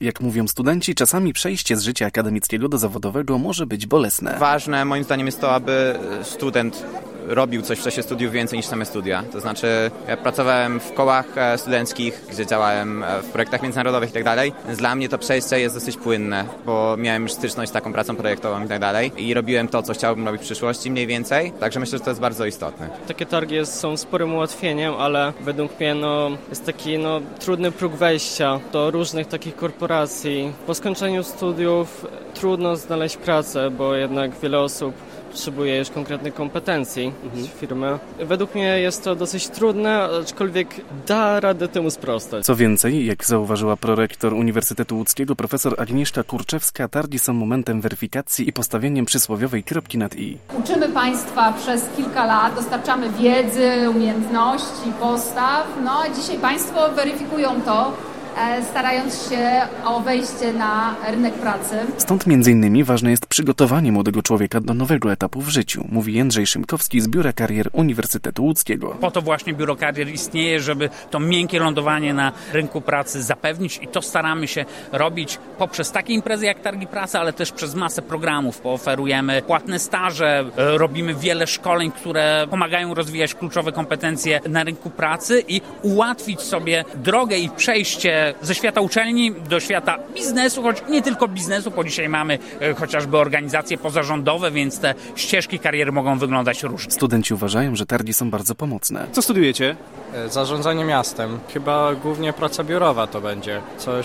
Jak mówią studenci, czasami przejście z życia akademickiego do zawodowego może być bolesne. Ważne moim zdaniem jest to, aby student robił coś w czasie studiów więcej niż same studia. To znaczy, ja pracowałem w kołach studenckich, gdzie działałem w projektach międzynarodowych i tak dalej, więc dla mnie to przejście jest dosyć płynne, bo miałem już styczność z taką pracą projektową i tak dalej i robiłem to, co chciałbym robić w przyszłości mniej więcej, także myślę, że to jest bardzo istotne. Takie targi są sporym ułatwieniem, ale według mnie jest taki trudny próg wejścia do różnych takich korporacji. Po skończeniu studiów trudno znaleźć pracę, bo jednak wiele osób potrzebuje już konkretnych kompetencji z firmy. Według mnie jest to dosyć trudne, aczkolwiek da radę temu sprostać. Co więcej, jak zauważyła prorektor Uniwersytetu Łódzkiego profesor Agnieszka Kurczewska, targi są momentem weryfikacji i postawieniem przysłowiowej kropki nad i. Uczymy Państwa przez kilka lat, dostarczamy wiedzy, umiejętności, postaw. A dzisiaj Państwo weryfikują to, starając się o wejście na rynek pracy. Stąd m.in. ważne jest przygotowanie młodego człowieka do nowego etapu w życiu, mówi Jędrzej Szymkowski z Biura Karier Uniwersytetu Łódzkiego. Po to właśnie Biuro Karier istnieje, żeby to miękkie lądowanie na rynku pracy zapewnić i to staramy się robić poprzez takie imprezy jak Targi Pracy, ale też przez masę programów. Oferujemy płatne staże, robimy wiele szkoleń, które pomagają rozwijać kluczowe kompetencje na rynku pracy i ułatwić sobie drogę i przejście ze świata uczelni do świata biznesu, choć nie tylko biznesu, bo dzisiaj mamy chociażby organizacje pozarządowe, więc te ścieżki kariery mogą wyglądać różnie. Studenci uważają, że targi są bardzo pomocne. Co studiujecie? Zarządzanie miastem. Chyba głównie praca biurowa to będzie. Coś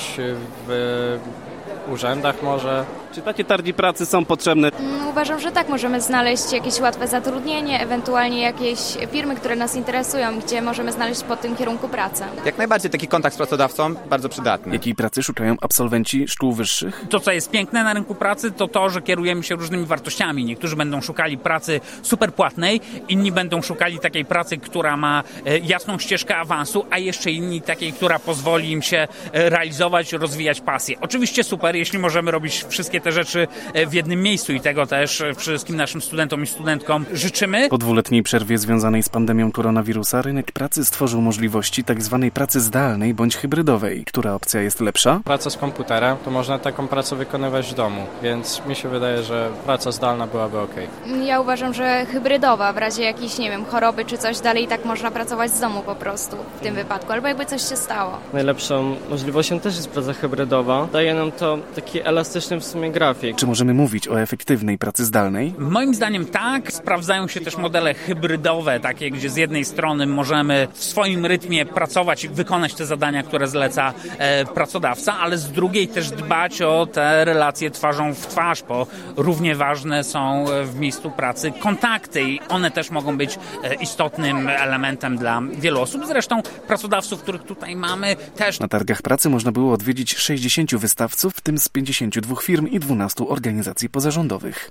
w urzędach może. Czy takie targi pracy są potrzebne? Uważam, że tak. Możemy znaleźć jakieś łatwe zatrudnienie, ewentualnie jakieś firmy, które nas interesują, gdzie możemy znaleźć po tym kierunku pracę. Jak najbardziej taki kontakt z pracodawcą bardzo przydatny. Jakiej pracy szukają absolwenci szkół wyższych? To, co jest piękne na rynku pracy, to, że kierujemy się różnymi wartościami. Niektórzy będą szukali pracy super płatnej, inni będą szukali takiej pracy, która ma jasną ścieżkę awansu, a jeszcze inni takiej, która pozwoli im się realizować, rozwijać pasję. Oczywiście super, jeśli możemy robić wszystkie te rzeczy w jednym miejscu i tego też wszystkim naszym studentom i studentkom życzymy. Po dwuletniej przerwie związanej z pandemią koronawirusa rynek pracy stworzył możliwości tzw. pracy zdalnej bądź hybrydowej. Która opcja jest lepsza? Praca z komputerem, to można taką pracę wykonywać w domu, więc mi się wydaje, że praca zdalna byłaby okej. Ja uważam, że hybrydowa, w razie jakiejś, choroby czy coś dalej, i tak można pracować z domu po prostu w tym wypadku, albo jakby coś się stało. Najlepszą możliwością też jest praca hybrydowa. Daje nam to taki elastyczny w sumie grafik. Czy możemy mówić o efektywnej pracy zdalnej? Moim zdaniem tak. Sprawdzają się też modele hybrydowe, takie, gdzie z jednej strony możemy w swoim rytmie pracować i wykonać te zadania, które zleca pracodawca, ale z drugiej też dbać o te relacje twarzą w twarz, bo równie ważne są w miejscu pracy kontakty i one też mogą być istotnym elementem dla wielu osób. Zresztą pracodawców, których tutaj mamy, też. Na targach pracy można było odwiedzić 60 wystawców, w tym z 52 firm i 12 organizacji pozarządowych.